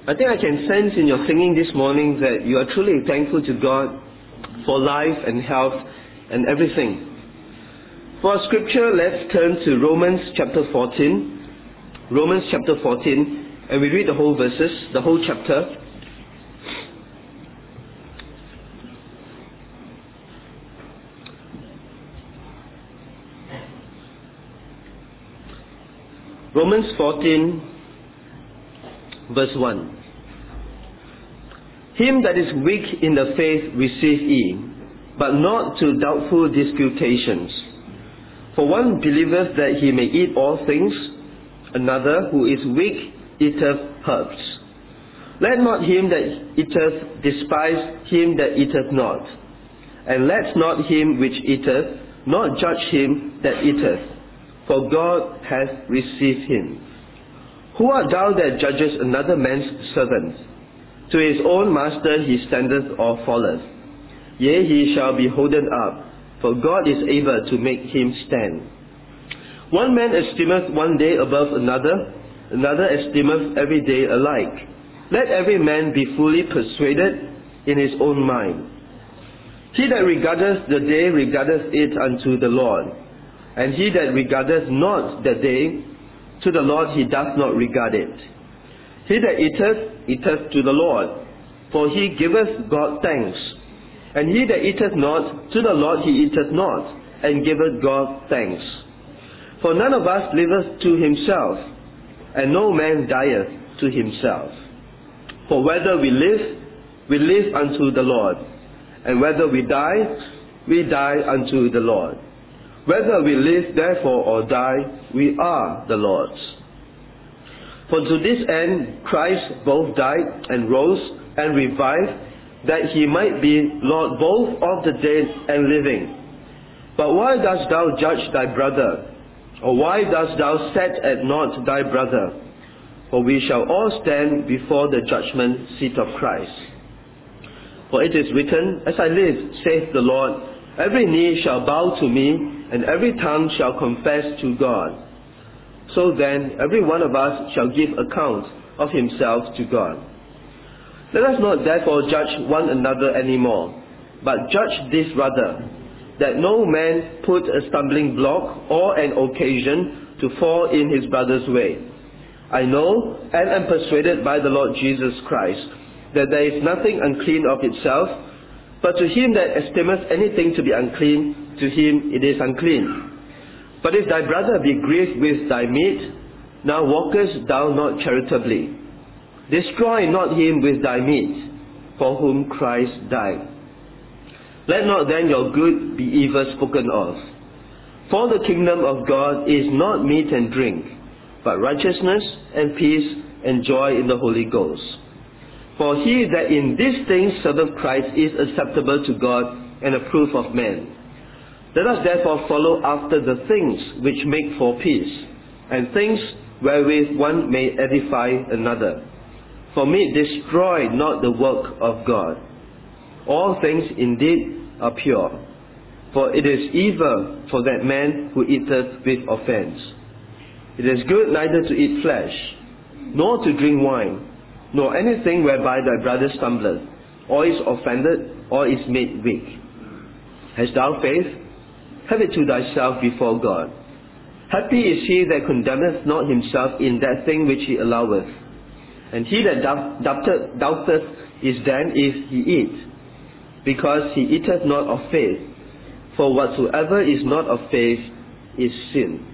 I think I can sense in your singing this morning that you are truly thankful to God for life and health and everything. For our scripture, let's turn to Romans chapter 14. Romans chapter 14, and we read the whole verses, the whole chapter. Romans 14, verse 1. Him that is weak in the faith receive ye, but not to doubtful disputations. For one believeth that he may eat all things, another who is weak eateth herbs. Let not him that eateth despise him that eateth not, and let not him which eateth not judge him that eateth, for God hath received him. Who art thou that judgest another man's servant? To his own master he standeth or falleth. Yea, he shall be holden up, for God is able to make him stand. One man esteemeth one day above another, another esteemeth every day alike. Let every man be fully persuaded in his own mind. He that regardeth the day regardeth it unto the Lord, and he that regardeth not the day, to the Lord he doth not regard it. He that eateth, eateth to the Lord, for he giveth God thanks. And he that eateth not, to the Lord he eateth not, and giveth God thanks. For none of us liveth to himself, and no man dieth to himself. For whether we live unto the Lord, and whether we die unto the Lord. Whether we live therefore or die, we are the Lord's. For to this end Christ both died and rose and revived, that he might be Lord both of the dead and living. But why dost thou judge thy brother? Or why dost thou set at naught thy brother? For we shall all stand before the judgment seat of Christ. For it is written, As I live, saith the Lord, every knee shall bow to me, and every tongue shall confess to God. So then, every one of us shall give account of himself to God. Let us not therefore judge one another any more, but judge this rather, that no man put a stumbling block or an occasion to fall in his brother's way. I know and am persuaded by the Lord Jesus Christ, that there is nothing unclean of itself, but to him that esteemeth anything to be unclean, to him it is unclean. But if thy brother be grieved with thy meat, now walkest thou not charitably. Destroy not him with thy meat, for whom Christ died. Let not then your good be evil spoken of. For the kingdom of God is not meat and drink, but righteousness and peace and joy in the Holy Ghost. For he that in these things serveth Christ is acceptable to God and approved of men. Let us therefore follow after the things which make for peace, and things wherewith one may edify another. For meat destroy not the work of God. All things indeed are pure, for it is evil for that man who eateth with offence. It is good neither to eat flesh, nor to drink wine, nor anything whereby thy brother stumbleth, or is offended, or is made weak. Hast thou faith? Have it to thyself before God. Happy is he that condemneth not himself in that thing which he alloweth. And he that doubteth is damned if he eat, because he eateth not of faith. For whatsoever is not of faith is sin.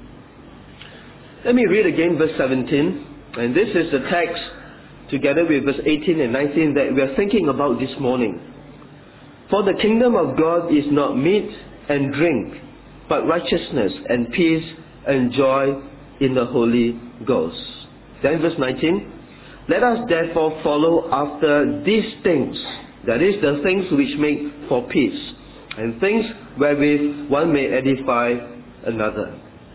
Let me read again verse 17. And this is the text, together with verse 18 and 19, that we are thinking about this morning. For the kingdom of God is not meat and drink, but righteousness and peace and joy in the Holy Ghost. Then verse 19, let us therefore follow after these things, that is, the things which make for peace, and things wherewith one may edify another.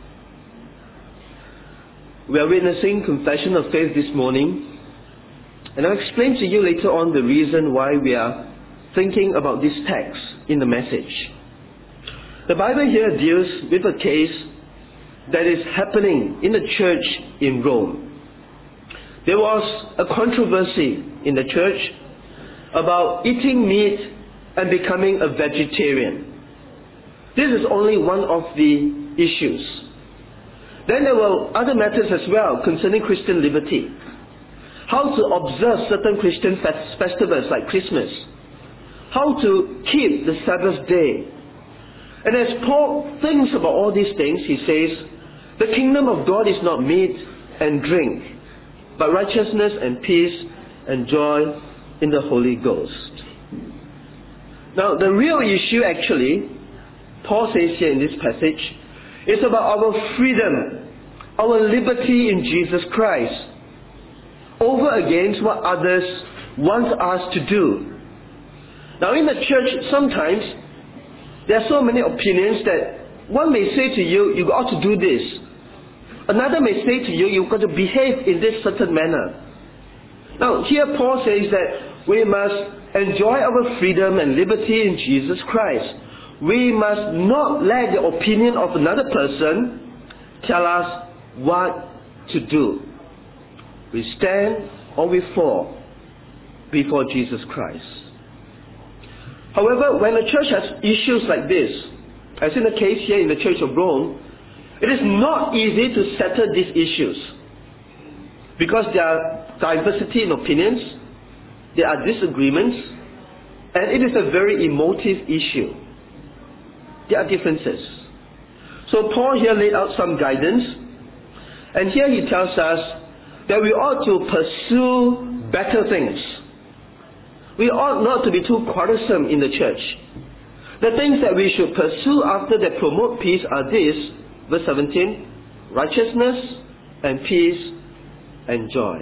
We are witnessing Confession of Faith this morning, and I'll explain to you later on the reason why we are thinking about this text in the message. The Bible here deals with a case that is happening in the church in Rome. There was a controversy in the church about eating meat and becoming a vegetarian. This is only one of the issues. Then there were other matters as well concerning Christian liberty. How to observe certain Christian festivals like Christmas. How to keep the Sabbath day. And as Paul thinks about all these things, he says, the kingdom of God is not meat and drink, but righteousness and peace and joy in the Holy Ghost. Now the real issue actually, Paul says here in this passage, is about our freedom, our liberty in Jesus Christ, over against what others want us to do. Now in the church, sometimes there are so many opinions that one may say to you, you ought to do this. Another may say to you, you've got to behave in this certain manner. Now here Paul says that we must enjoy our freedom and liberty in Jesus Christ. We must not let the opinion of another person tell us what to do. We stand or we fall before Jesus Christ. However, when a church has issues like this, as in the case here in the Church of Rome, it is not easy to settle these issues because there are diversity in opinions, there are disagreements, and it is a very emotive issue. There are differences. So Paul here laid out some guidance, and here he tells us that we ought to pursue better things. We ought not to be too quarrelsome in the church. The things that we should pursue after that promote peace are these, verse 17, righteousness and peace and joy.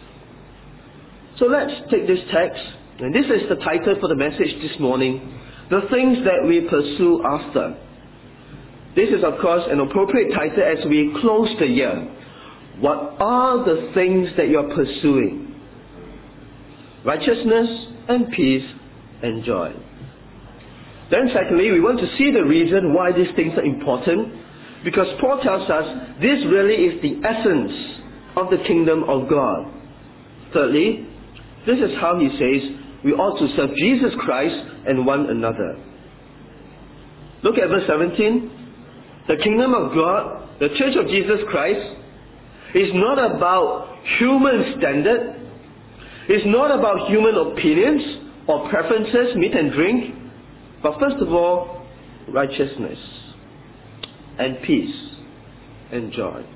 So let's take this text, and this is the title for the message this morning, the things that we pursue after. This is of course an appropriate title as we close the year. What are the things that you are pursuing? Righteousness and peace and joy. Then secondly, we want to see the reason why these things are important, because Paul tells us this really is the essence of the kingdom of God. Thirdly, this is how he says we ought to serve Jesus Christ and one another. Look at verse 17. The kingdom of God, the church of Jesus Christ, is not about human standard. It's not about human opinions or preferences, meat and drink, but first of all, righteousness and peace and joy.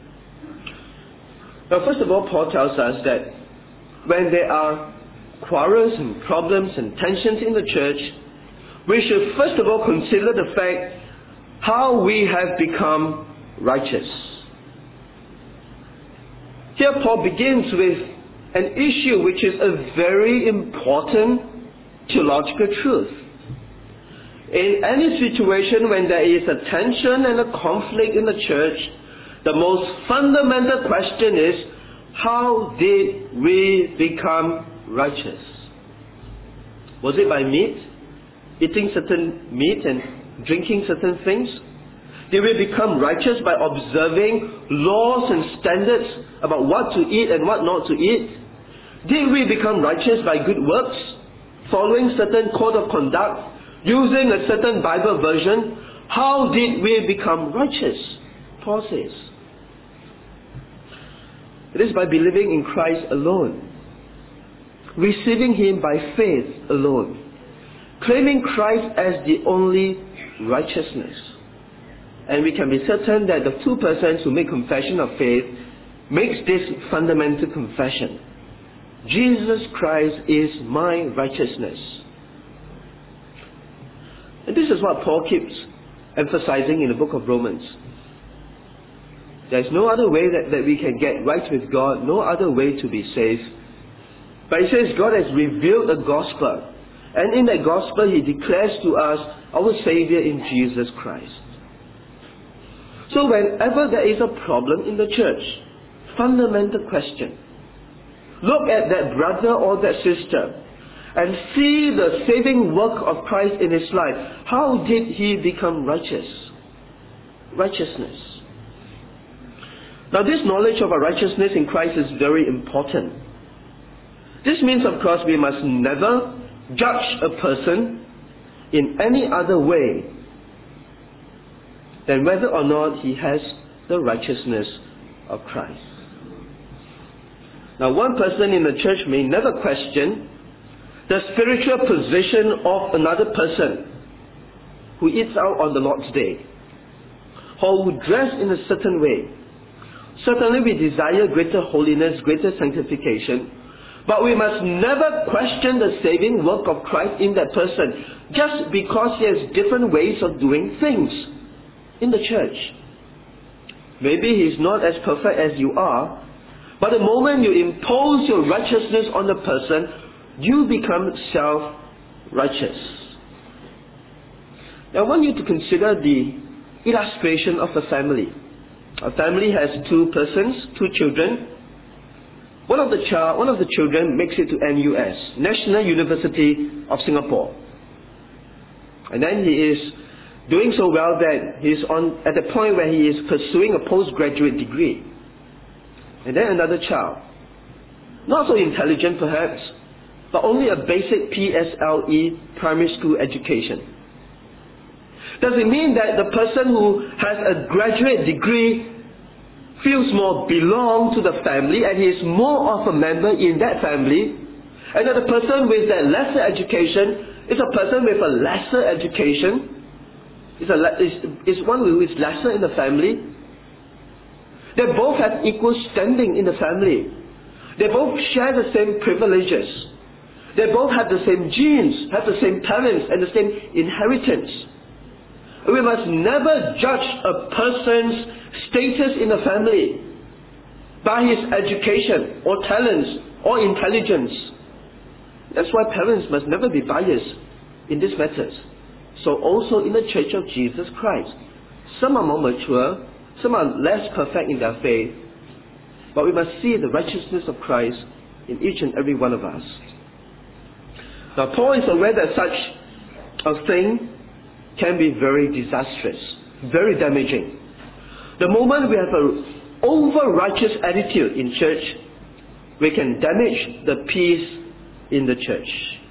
Now first of all, Paul tells us that when there are quarrels and problems and tensions in the church, we should first of all consider the fact how we have become righteous. Here Paul begins with an issue which is a very important theological truth. In any situation when there is a tension and a conflict in the church, the most fundamental question is, how did we become righteous? Was it by meat? Eating certain meat and drinking certain things? Did we become righteous by observing laws and standards about what to eat and what not to eat? Did we become righteous by good works, following certain code of conduct, using a certain Bible version? How did we become righteous? Paul says, it is by believing in Christ alone, receiving Him by faith alone, claiming Christ as the only righteousness. And we can be certain that the two persons who make confession of faith makes this fundamental confession. Jesus Christ is my righteousness. And this is what Paul keeps emphasizing in the book of Romans. There is no other way that we can get right with God, no other way to be saved. But he says God has revealed the gospel. And in that gospel He declares to us our Savior in Jesus Christ. So whenever there is a problem in the church, fundamental question, look at that brother or that sister and see the saving work of Christ in his life. How did he become righteous? Righteousness. Now this knowledge of our righteousness in Christ is very important. This means, of course, we must never judge a person in any other way than whether or not he has the righteousness of Christ. Now one person in the church may never question the spiritual position of another person who eats out on the Lord's Day, or who dress in a certain way. Certainly we desire greater holiness, greater sanctification, but we must never question the saving work of Christ in that person just because he has different ways of doing things in the church. Maybe he's not as perfect as you are, but the moment you impose your righteousness on the person, you become self-righteous. Now I want you to consider the illustration of a family. A family has two persons, two children. One of the children makes it to NUS, National University of Singapore. And then he is doing so well that he is at the point where he is pursuing a postgraduate degree. And then another child, not so intelligent perhaps, but only a basic PSLE primary school education. Does it mean that the person who has a graduate degree feels more belong to the family and he is more of a member in that family, and that the person with that lesser education is a person with a lesser education, is one who is lesser in the family? They both have equal standing in the family. They both share the same privileges. They both have the same genes, have the same parents and the same inheritance. We must never judge a person's status in the family by his education or talents or intelligence. That's why parents must never be biased in these matters. So also in the Church of Jesus Christ, some are more mature, some are less perfect in their faith, but we must see the righteousness of Christ in each and every one of us. Now Paul is aware that such a thing can be very disastrous, very damaging. The moment we have an over-righteous attitude in church, we can damage the peace in the church.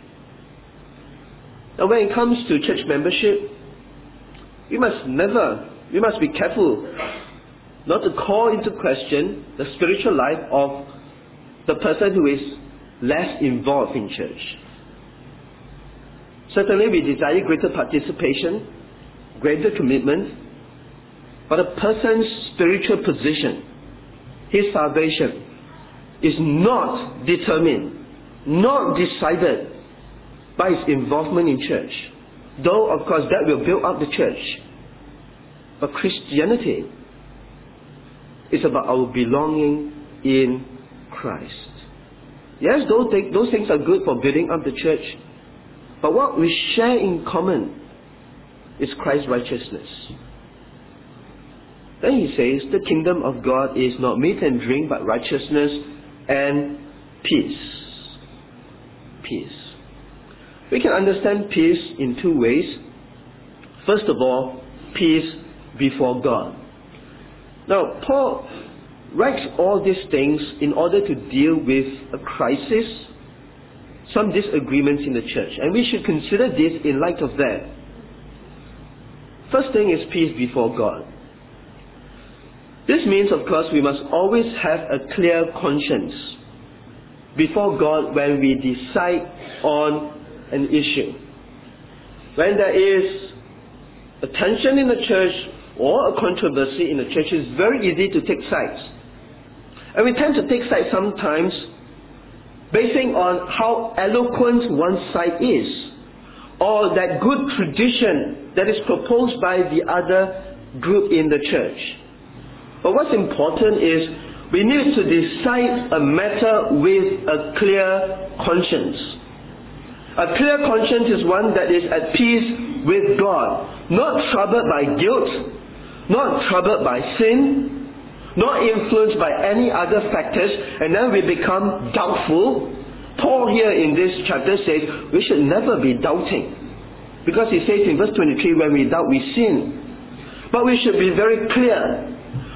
Now when it comes to church membership, we must be careful not to call into question the spiritual life of the person who is less involved in church. Certainly we desire greater participation, greater commitment, but a person's spiritual position, his salvation, is not determined, not decided by his involvement in church. Though, of course, that will build up the church. But Christianity is about our belonging in Christ. Yes, those things are good for building up the church. But what we share in common is Christ's righteousness. Then he says, the kingdom of God is not meat and drink, but righteousness and peace. Peace. We can understand peace in two ways. First of all, peace before God. Now, Paul writes all these things in order to deal with a crisis, some disagreements in the church. And we should consider this in light of that. First thing is peace before God. This means, of course, we must always have a clear conscience before God when we decide on an issue. When there is a tension in the church or a controversy in the church, it's very easy to take sides. And we tend to take sides sometimes basing on how eloquent one side is, or that good tradition that is proposed by the other group in the church. But what's important is we need to decide a matter with a clear conscience. A clear conscience is one that is at peace with God, not troubled by guilt, not troubled by sin, not influenced by any other factors, and then we become doubtful. Paul here in this chapter says we should never be doubting, because he says in verse 23, when we doubt we sin. But we should be very clear.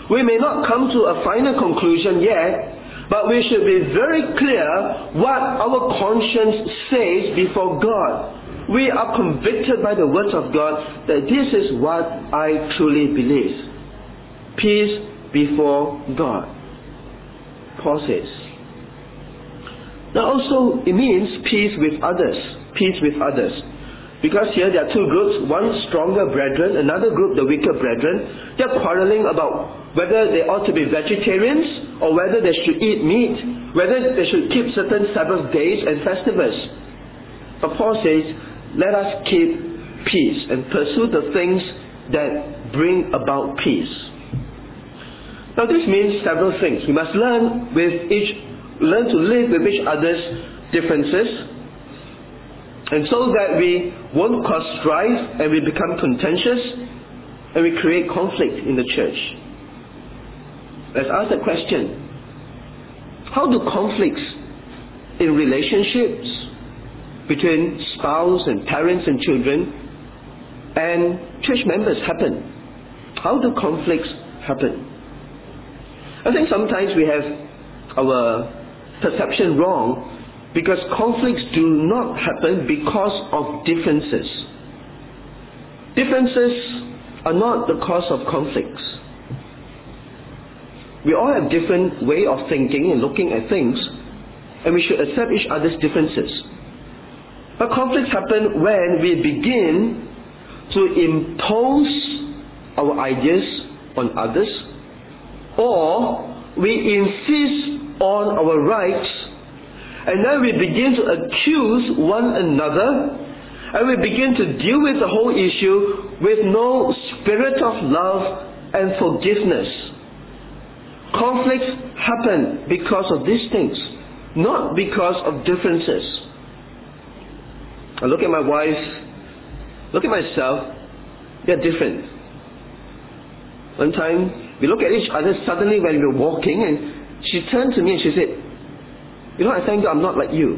We may not come to a final conclusion yet, but we should be very clear what our conscience says before God. We are convicted by the words of God that this is what I truly believe. Peace before God. Paul says. Now also it means peace with others. Peace with others. Because here there are two groups, one stronger brethren, another group the weaker brethren. They are quarreling about whether they ought to be vegetarians or whether they should eat meat, whether they should keep certain Sabbath days and festivals. But Paul says, let us keep peace and pursue the things that bring about peace. Now this means several things. We must learn to live with each other's differences, and so that we won't cause strife and we become contentious and we create conflict in the church. Let's ask the question, how do conflicts in relationships between spouse and parents and children and church members happen? How do conflicts happen? I think sometimes we have our perception wrong, because conflicts do not happen because of differences. Differences are not the cause of conflicts. We all have different way of thinking and looking at things, and we should accept each other's differences. But conflicts happen when we begin to impose our ideas on others, or we insist on our rights, and then we begin to accuse one another, and we begin to deal with the whole issue with no spirit of love and forgiveness. Conflicts happen because of these things, not because of differences. I look at my wife, look at myself, we are different. One time, we look at each other suddenly when we were walking, and she turned to me and she said, you know, I thank God I'm not like you.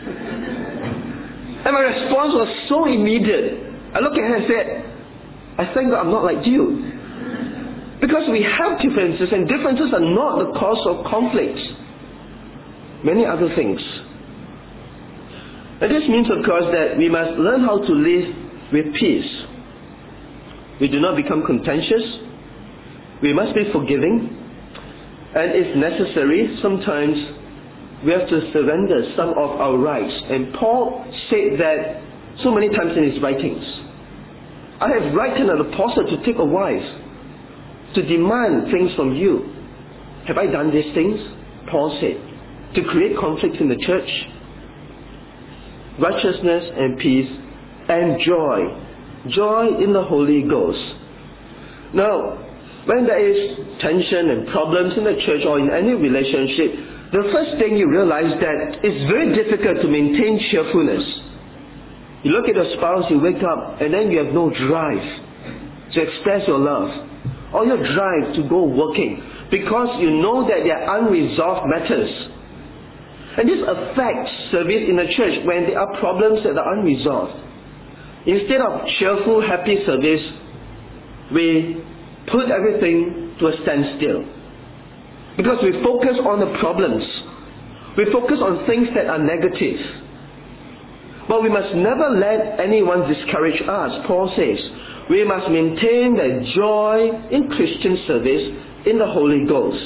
And my response was so immediate. I looked at her and said, I thank God I'm not like you. Because we have differences, and differences are not the cause of conflicts. Many other things. And this means, of course, that we must learn how to live with peace. We do not become contentious. We must be forgiving. And if necessary, sometimes we have to surrender some of our rights. And Paul said that so many times in his writings. I have written an apostle to take a wife, to demand things from you. Have I done these things? Paul said. To create conflict in the church. Righteousness and peace and joy. Joy in the Holy Ghost. Now, when there is tension and problems in the church or in any relationship, the first thing you realize that it's very difficult to maintain cheerfulness. You look at your spouse, you wake up, and then you have no drive to express your love, or your drive to go working, because you know that there are unresolved matters. And this affects service in the church when there are problems that are unresolved. Instead of cheerful, happy service, we put everything to a standstill. Because we focus on the problems. We focus on things that are negative. But we must never let anyone discourage us. Paul says, we must maintain the joy in Christian service in the Holy Ghost.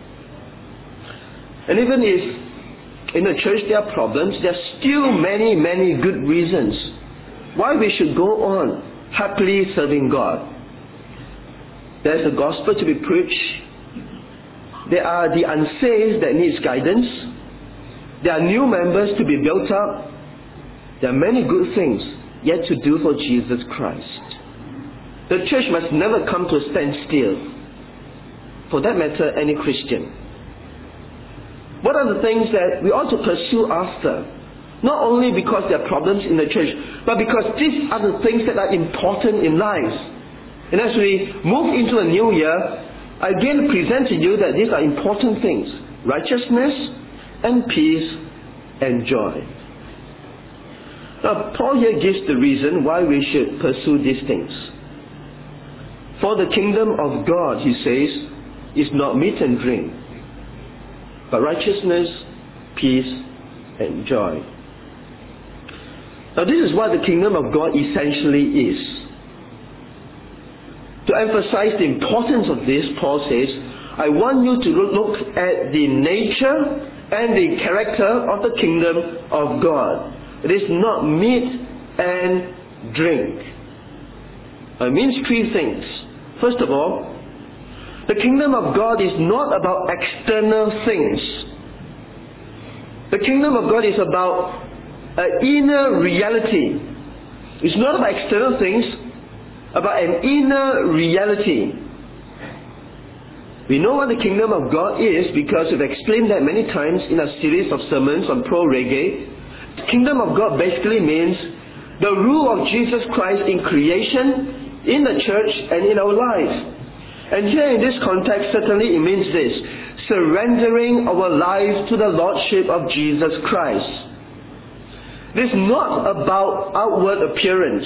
And even if in the church there are problems, there are still many, many good reasons why we should go on happily serving God. There is the gospel to be preached. There are the unsaved that needs guidance. There are new members to be built up. There are many good things yet to do for Jesus Christ. The church must never come to a standstill. For that matter, any Christian. What are the things that we ought to pursue after? Not only because there are problems in the church, but because these are the things that are important in life. And as we move into a new year, I again present to you that these are important things. Righteousness and peace and joy. Now, Paul here gives the reason why we should pursue these things. For the kingdom of God, he says, is not meat and drink, but righteousness, peace, and joy. Now this is what the kingdom of God essentially is. To emphasize the importance of this, Paul says, I want you to look at the nature and the character of the kingdom of God. It is not meat and drink. It means three things. First of all, the kingdom of God is not about external things. The kingdom of God is about an inner reality. It's not about external things, about an inner reality. We know what the kingdom of God is because we've explained that many times in a series of sermons on pro-reggae. The kingdom of God basically means the rule of Jesus Christ in creation, in the church, and in our lives. And here in this context, certainly it means this: surrendering our lives to the Lordship of Jesus Christ. It is not about outward appearance.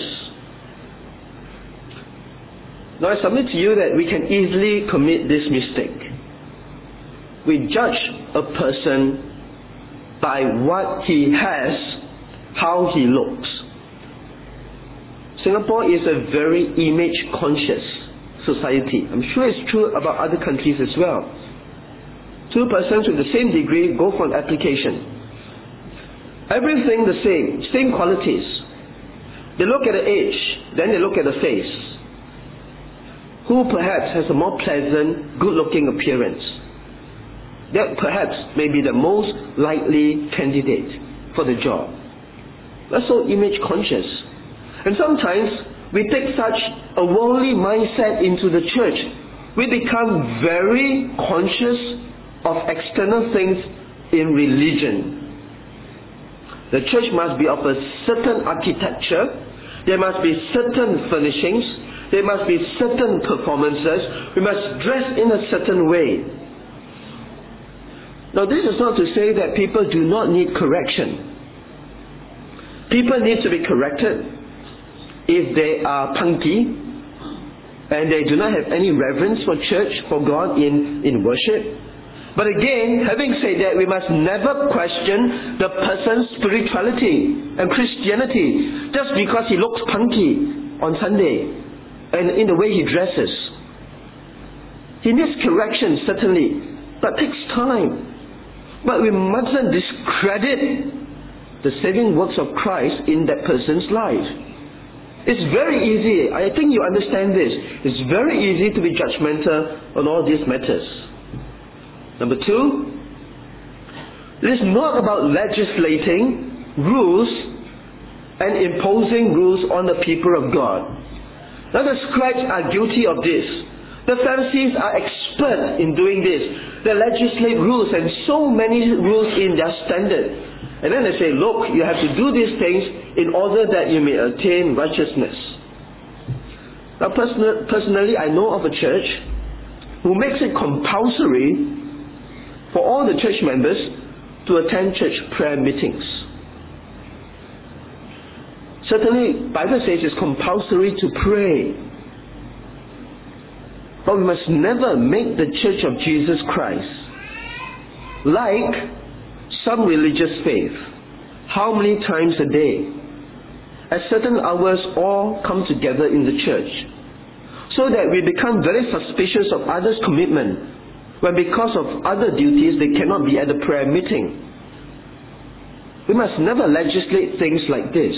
Now I submit to you that we can easily commit this mistake. We judge a person by what he has, how he looks. Singapore is a very image-conscious society. I'm sure it's true about other countries as well. Two persons with the same degree go for an application. Everything the same qualities. They look at the age, then they look at the face. Who perhaps has a more pleasant, good-looking appearance? That perhaps may be the most likely candidate for the job. That's so image-conscious. And sometimes we take such a worldly mindset into the church. We become very conscious of external things in religion. The church must be of a certain architecture. There must be certain furnishings. There must be certain performances. We must dress in a certain way. Now this is not to say that people do not need correction. People need to be corrected if they are punky and they do not have any reverence for church, for God in worship. But again, having said that, we must never question the person's spirituality and Christianity just because he looks punky on Sunday and in the way he dresses. He needs correction, certainly, but takes time. But we mustn't discredit the saving works of Christ in that person's life. It's very easy, I think you understand this, it's very easy to be judgmental on all these matters. Number two, it is not about legislating rules and imposing rules on the people of God. Now the scribes are guilty of this. The Pharisees are expert in doing this. They legislate rules and so many rules in their standard. And then they say, look, you have to do these things in order that you may attain righteousness. Now personally, I know of a church who makes it compulsory for all the church members to attend church prayer meetings. Certainly, Bible says it's compulsory to pray. But we must never make the Church of Jesus Christ like some religious faith. How many times a day, at certain hours, all come together in the church, so that we become very suspicious of others' commitment, when because of other duties they cannot be at the prayer meeting. We must never legislate things like this.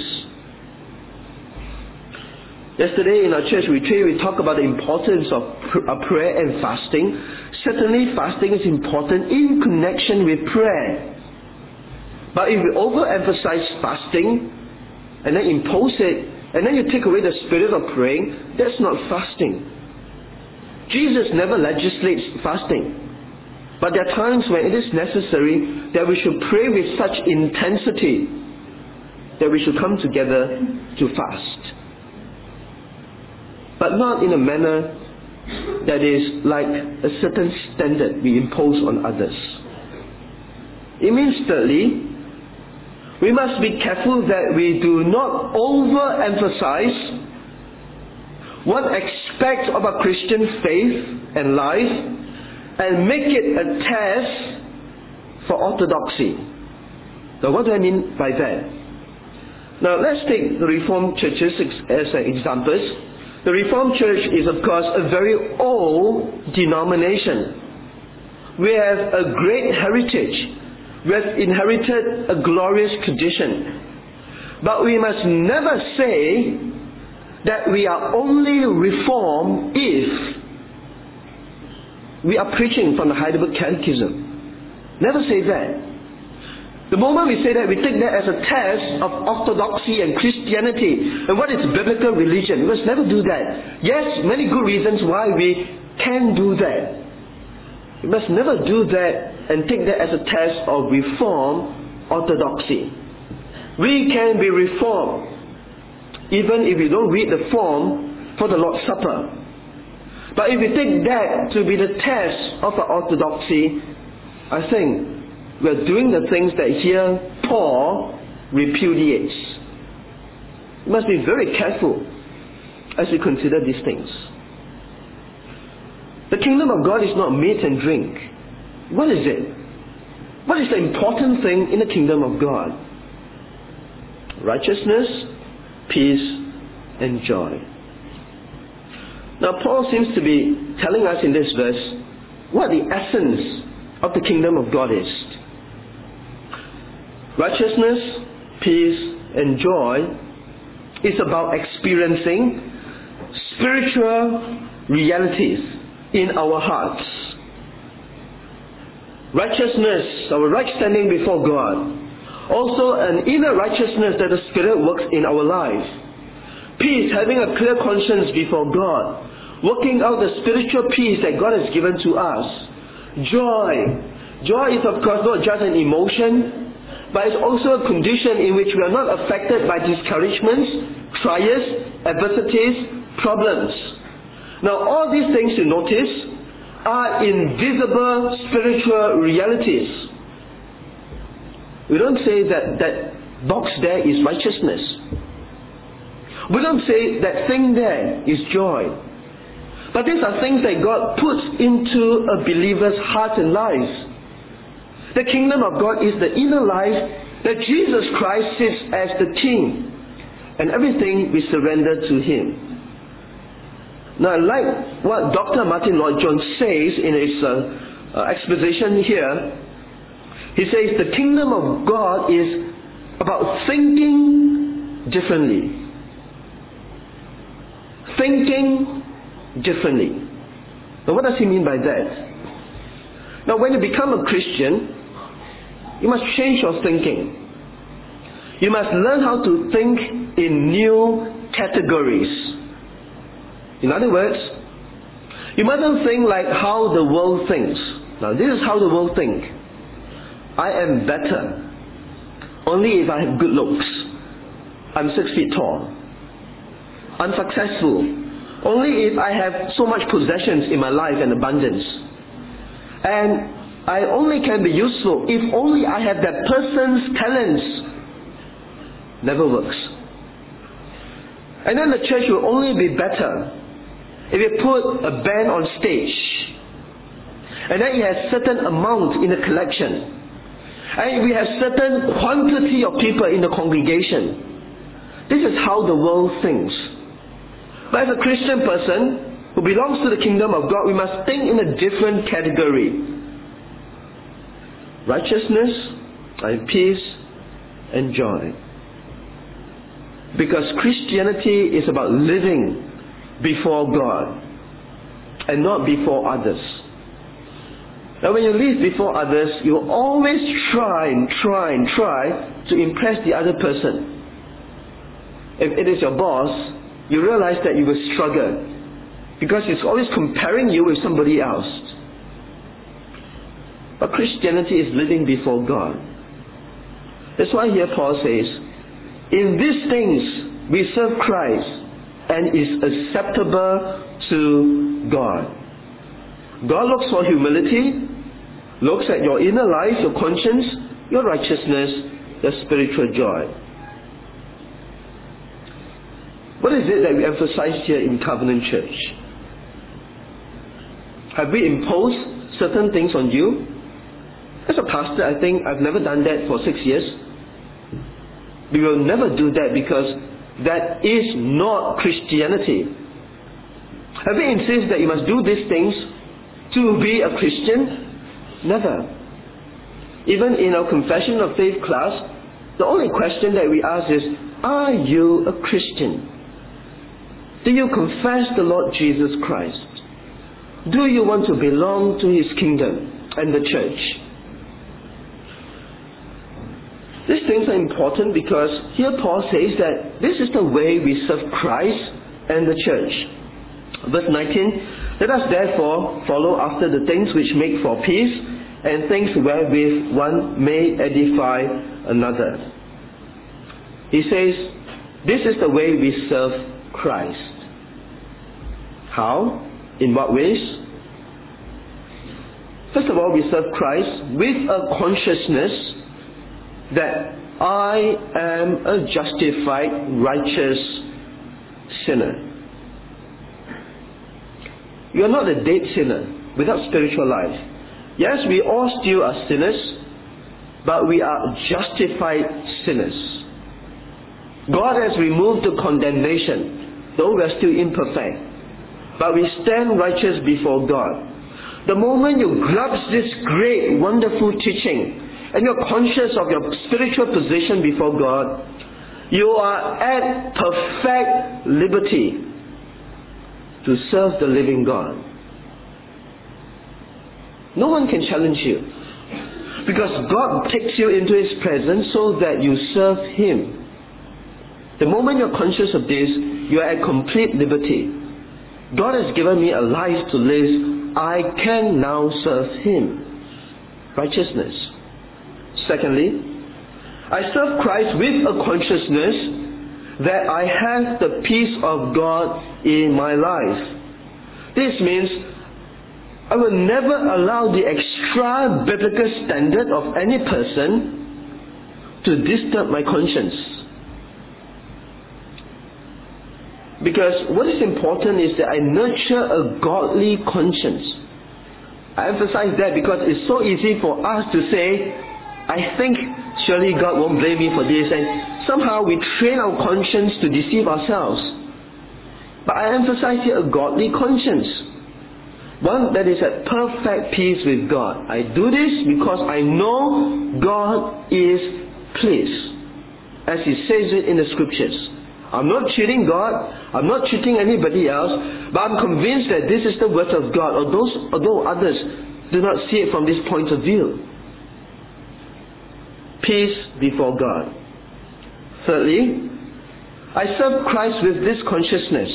Yesterday in our church retreat, we talked about the importance of prayer and fasting. Certainly fasting is important in connection with prayer. But if we overemphasize fasting and then impose it, and then you take away the spirit of praying, that's not fasting. Jesus never legislates fasting. But there are times when it is necessary that we should pray with such intensity that we should come together to fast. But not in a manner that is like a certain standard we impose on others. It means thirdly, we must be careful that we do not overemphasize one aspect of our Christian faith and life and make it a test for orthodoxy. Now what do I mean by that? Now let's take the Reformed churches as examples. The Reformed Church is of course a very old denomination. We have a great heritage. We have inherited a glorious tradition. But we must never say that we are only Reformed if we are preaching from the Heidelberg Catechism. Never say that. The moment we say that, we take that as a test of orthodoxy and Christianity and what is biblical religion. We must never do that. Yes, many good reasons why we can do that. We must never do that and take that as a test of Reformed orthodoxy. We can be Reformed even if we don't read the form for the Lord's Supper. But if we take that to be the test of our orthodoxy, I think we are doing the things that here Paul repudiates. We must be very careful as we consider these things. The kingdom of God is not meat and drink. What is it? What is the important thing in the kingdom of God? Righteousness, peace, and joy. Now Paul seems to be telling us in this verse what the essence of the kingdom of God is. Righteousness, peace, and joy is about experiencing spiritual realities in our hearts. Righteousness, our right standing before God. Also an inner righteousness that the Spirit works in our life. Peace, having a clear conscience before God. Working out the spiritual peace that God has given to us. Joy. Joy is of course not just an emotion, but it's also a condition in which we are not affected by discouragements, trials, adversities, problems. Now all these things you notice are invisible spiritual realities. We don't say that box there is righteousness. We don't say that thing there is joy. But these are things that God puts into a believer's heart and life. The kingdom of God is the inner life that Jesus Christ sits as the King. And everything we surrender to Him. Now I like what Dr. Martin Lloyd-Jones says in his exposition here. He says the kingdom of God is about thinking differently. Thinking differently. Now what does he mean by that? Now when you become a Christian, you must change your thinking. You must learn how to think in new categories. In other words, you mustn't think like how the world thinks. Now this is how the world thinks. I am better only if I have good looks. I'm 6 feet tall. I'm successful only if I have so much possessions in my life and abundance. And I only can be useful if only I have that person's talents. Never works. And then the church will only be better if you put a band on stage and then it has certain amount in the collection. And we have certain quantity of people in the congregation. This is how the world thinks. But as a Christian person who belongs to the kingdom of God, we must think in a different category. Righteousness, and peace, and joy. Because Christianity is about living before God and not before others. Now when you live before others, you will always try to impress the other person. If it is your boss, you realize that you will struggle because it's always comparing you with somebody else. But Christianity is living before God. That's why here Paul says, in these things we serve Christ and is acceptable to God. God looks for humility, looks at your inner life, your conscience, your righteousness, your spiritual joy. What is it that we emphasize here in Covenant Church? Have we imposed certain things on you. As a pastor, I think I've never done that for 6 years. We will never do that because that is not Christianity. Have we insisted that you must do these things to be a Christian? Never. Even in our confession of faith class, the only question that we ask is, are you a Christian? Do you confess the Lord Jesus Christ? Do you want to belong to His kingdom and the church? These things are important because here Paul says that this is the way we serve Christ and the church. Verse 19, let us therefore follow after the things which make for peace and things wherewith one may edify another. He says, this is the way we serve Christ. How? In what ways? First of all, we serve Christ with a consciousness that I am a justified, righteous sinner. You are not a dead sinner without spiritual life. Yes, we all still are sinners, but we are justified sinners. God has removed the condemnation, though we are still imperfect. But we stand righteous before God. The moment you grasp this great, wonderful teaching, and you're conscious of your spiritual position before God, you are at perfect liberty to serve the living God. No one can challenge you, because God takes you into His presence so that you serve Him. The moment you're conscious of this, you are at complete liberty. God has given me a life to live. I can now serve Him. Righteousness. Secondly, I serve Christ with a consciousness that I have the peace of God in my life. This means I will never allow the extra biblical standard of any person to disturb my conscience. Because what is important is that I nurture a godly conscience. I emphasize that because it's so easy for us to say, I think surely God won't blame me for this, and somehow we train our conscience to deceive ourselves. But I emphasize here a godly conscience. One that is at perfect peace with God. I do this because I know God is pleased, as He says it in the scriptures. I'm not cheating God, I'm not cheating anybody else, but I'm convinced that this is the word of God, although others do not see it from this point of view. Peace before God. Thirdly, I serve Christ with this consciousness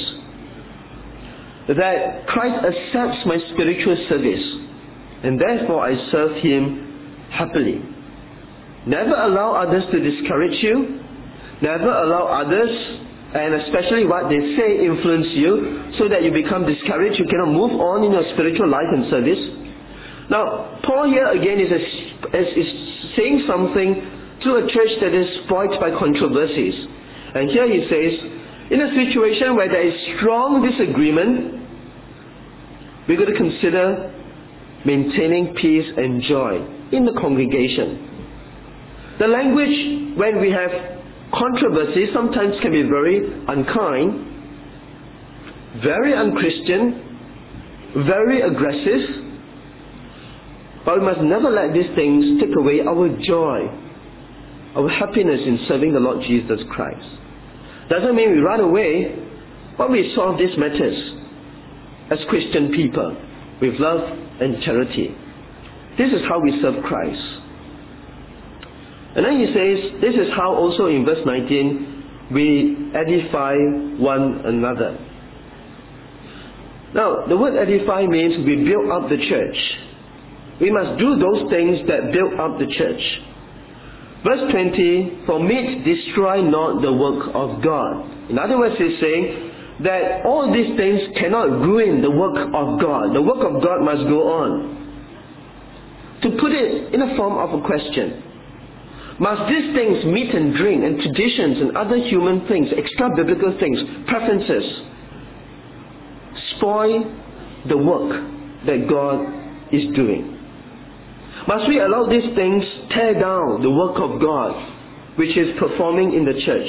that Christ accepts my spiritual service, and therefore I serve Him happily. Never allow others to discourage you. Never allow others, and especially what they say, influence you so that you become discouraged. You cannot move on in your spiritual life and service. Now, Paul here again is saying something to a church that is spoilt by controversies. And here he says, in a situation where there is strong disagreement, we're going to consider maintaining peace and joy in the congregation. The language when we have controversy sometimes can be very unkind, very unchristian, very aggressive, but we must never let these things take away our joy, our happiness in serving the Lord Jesus Christ. Doesn't mean we run away, but we solve these matters as Christian people with love and charity. This is how we serve Christ. And then he says, this is how also in verse 19, we edify one another. Now, the word edify means we build up the church. We must do those things that build up the church. Verse 20, for meat destroy not the work of God. In other words, he's saying that all these things cannot ruin the work of God. The work of God must go on. To put it in a form of a question, must these things, meat and drink and traditions and other human things, extra biblical things, preferences, spoil the work that God is doing? Must we allow these things tear down the work of God which is performing in the church?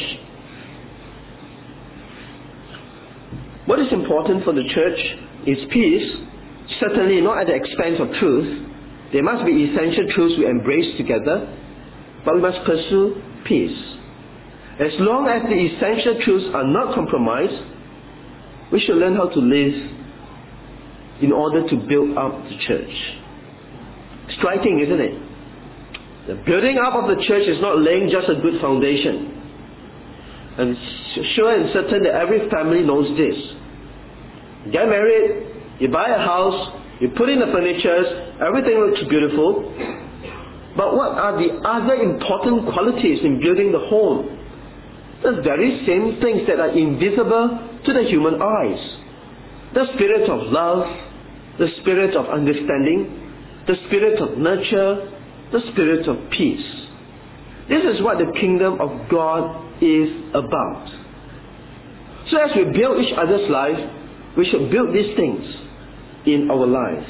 What is important for the church is peace, certainly not at the expense of truth. There must be essential truths we embrace together, but we must pursue peace. As long as the essential truths are not compromised, we should learn how to live in order to build up the church. Striking, isn't it? The building up of the church is not laying just a good foundation. I'm sure and certain that every family knows this. You get married, you buy a house, you put in the furniture, everything looks beautiful. But what are the other important qualities in building the home? The very same things that are invisible to the human eyes. The spirit of love, the spirit of understanding, the spirit of nurture, the spirit of peace. This is what the kingdom of God is about. So as we build each other's life, we should build these things in our lives.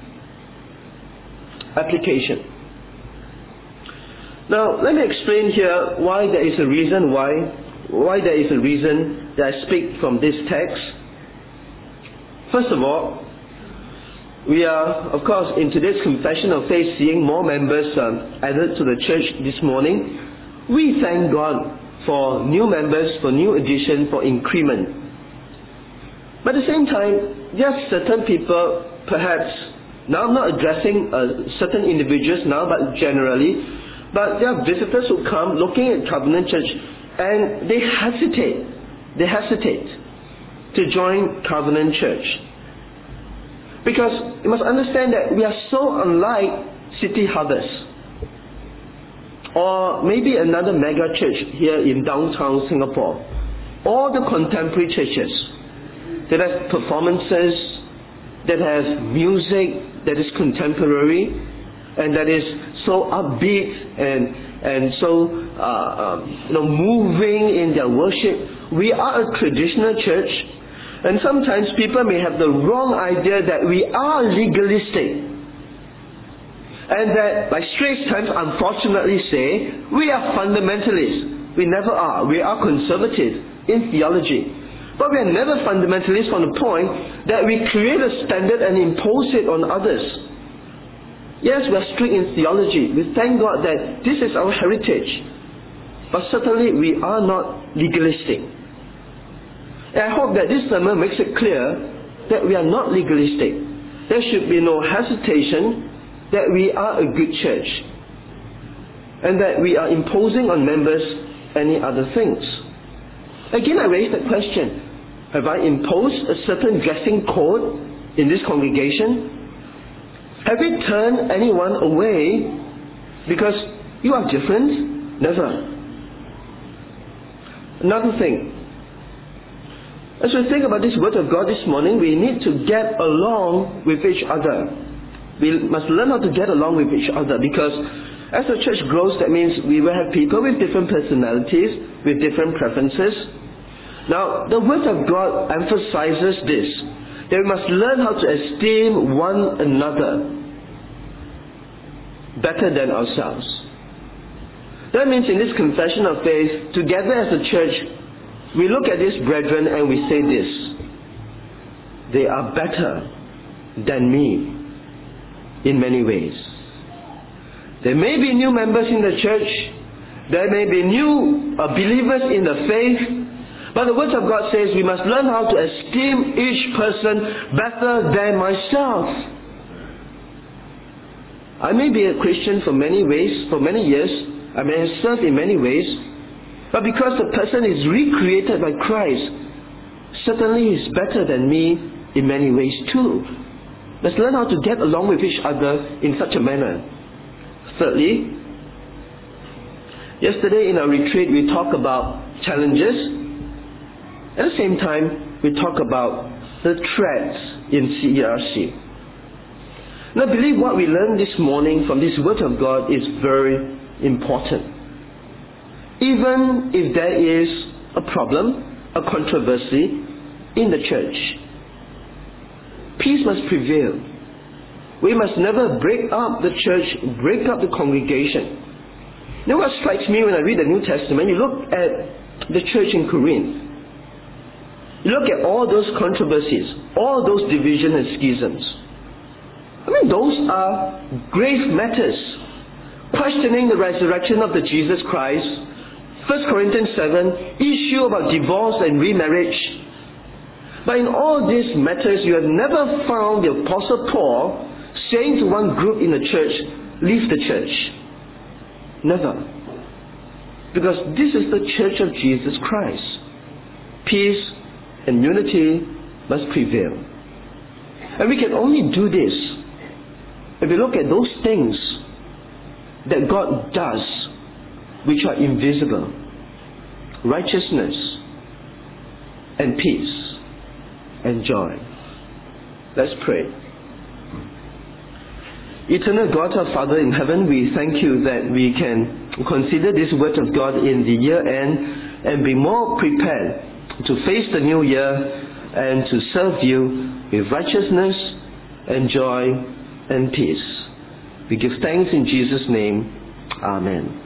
Application. Now, let me explain here why there is a reason that I speak from this text. First of all, we are, of course, in today's confession of faith, seeing more members added to the church this morning. We thank God for new members, for new addition, for increment. But at the same time, there are certain people, perhaps, now I'm not addressing certain individuals now, but generally, but there are visitors who come looking at Covenant Church and they hesitate to join Covenant Church. Because you must understand that we are so unlike City Harvest or maybe another mega church here in downtown Singapore. All the contemporary churches that have performances, that has music that is contemporary and that is so upbeat and so moving in their worship. We are a traditional church. And sometimes people may have the wrong idea that we are legalistic. And that, like Straits Times unfortunately say, we are fundamentalists. We never are. We are conservative in theology. But we are never fundamentalists from the point that we create a standard and impose it on others. Yes, we are strict in theology. We thank God that this is our heritage. But certainly we are not legalistic. And I hope that this sermon makes it clear that we are not legalistic. There should be no hesitation that we are a good church and that we are imposing on members any other things. Again, I raise the question, have I imposed a certain dressing code in this congregation? Have we turned anyone away because you are different? Never. Another thing, as we think about this word of God this morning, we need to get along with each other. We must learn how to get along with each other, because as the church grows, that means we will have people with different personalities, with different preferences. Now, the word of God emphasizes this, that we must learn how to esteem one another better than ourselves. That means in this confession of faith, together as a church, we look at these brethren and we say this: they are better than me in many ways. There may be new members in the church, there may be new believers in the faith, but the Word of God says we must learn how to esteem each person better than myself. I may be a Christian for many years, I may have served in many ways, but because the person is recreated by Christ, certainly he's better than me in many ways too. Let's learn how to get along with each other in such a manner. Thirdly, yesterday in our retreat we talked about challenges. At the same time, we talk about the threats in CERC. And I believe what we learned this morning from this Word of God is very important. Even if there is a problem, a controversy in the church, peace must prevail. We must never break up the church, break up the congregation. You know what strikes me when I read the New Testament? You look at the church in Corinth. You look at all those controversies, all those divisions and schisms. I mean, those are grave matters. Questioning the resurrection of the Jesus Christ. 1 Corinthians 7, issue about divorce and remarriage. But in all these matters, you have never found the Apostle Paul saying to one group in the church, leave the church. Never. Because this is the church of Jesus Christ. Peace and unity must prevail. And we can only do this if we look at those things that God does which are invisible. Righteousness and peace and joy. Let's pray. Eternal God, our Father in heaven, we thank you that we can consider this word of God in the year end and be more prepared to face the new year and to serve you with righteousness and joy and peace. We give thanks in Jesus' name. Amen.